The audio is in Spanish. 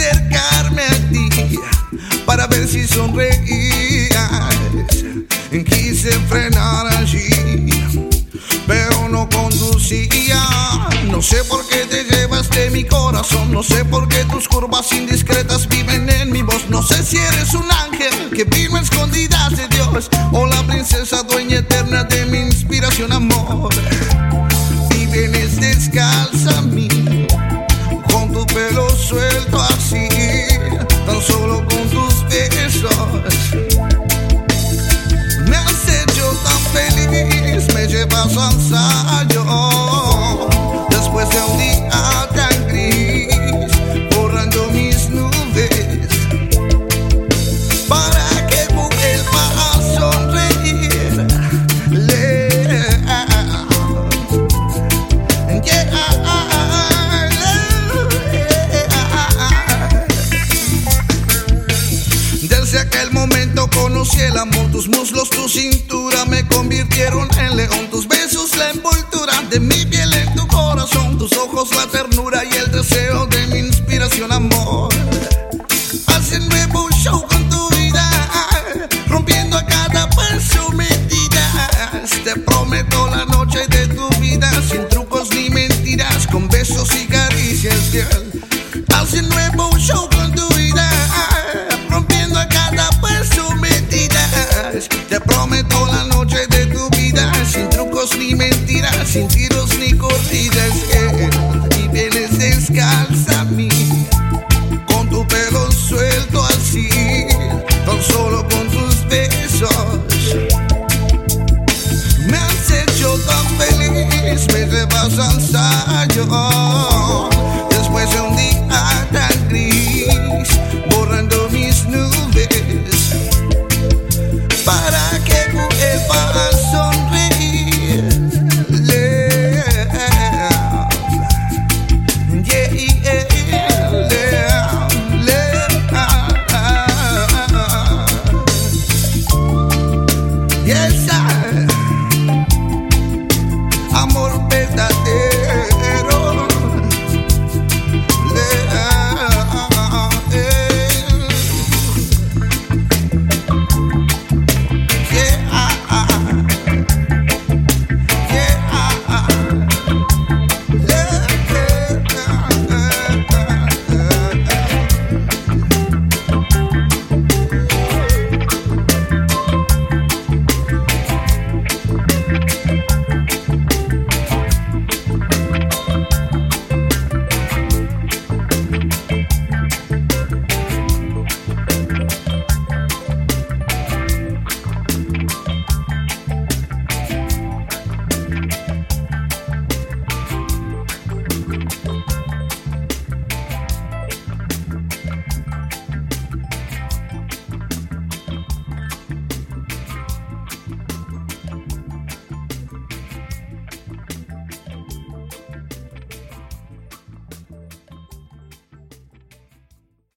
acercarme a ti para ver si sonreías. Quise frenar allí, pero no conducía. No sé por qué te llevaste mi corazón, no sé por qué tus curvas indiscretas viven en mi voz. No sé si eres un ángel que vino a escondidas de Dios o la princesa dueña eterna de mi inspiración, amor. Y vienes descalza a mí, con tu pelo suelto así, tan solo con tus besos. Me has hecho tan feliz, me llevas a ensayo. Después de un día tan gris, borrando mis nubes, para que vuelva a sonreír. Desde aquel momento conocí el amor, tus muslos, tu cintura me convirtieron en león. Tus besos, la envoltura de mi piel en tu corazón, tus ojos, la ternura y el deseo de mi inspiración, amor. Haz un nuevo show con tu vida, rompiendo a cada paso mentiras. Te prometo la noche de tu vida, sin trucos ni mentiras, con besos y caricias, girl. Haz un nuevo show con tu vida, rompiendo a cada paso mentiras. Te prometo la noche de tu vida, sin trucos ni mentiras, sin tiros